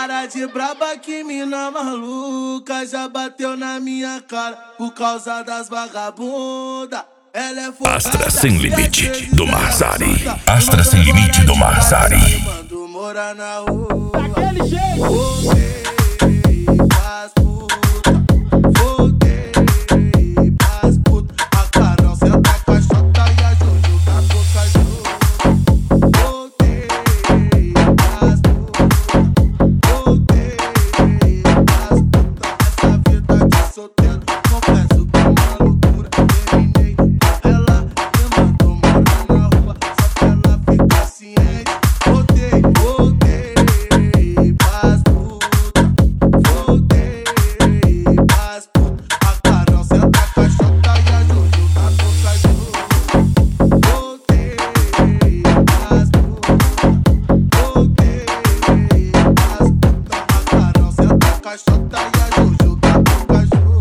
Cara de braba que mina maluca, já bateu na minha cara por causa das vagabunda. Ela é folgada, Astra Sem Limite do Marzari. Astra Sem Limite do Marzari. Mando morar na rua. Daquele jeito. Voltei pras putas, voltei pras putas. A Carol senta com a Xota e a Jojo tá com cachorro. Voltei pras putas, voltei pras putas. Essa vida de solteiro, confesso que é uma loucura. Terminei com ela, me mandou morar na rua, só pra ela ficar ciente. Voltei pras putas, voltei pras putas. A Carol senta com a Xota e a Jojo tá com cachorro. Voltei pras putas, voltei pras putas. A Carol senta com a Xota e a Jojo tá com cachorro.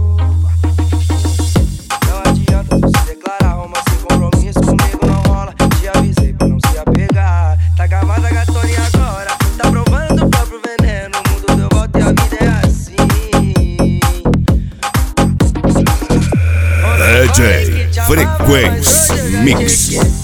Não adianta tu se declarar, romance sem compromisso comigo não rola. Te avisei pra não se apegar. Tá gravada a gatona agora, tá provando do próprio veneno. O mundo deu volta e a vida é assim. DJ Frequência Mix.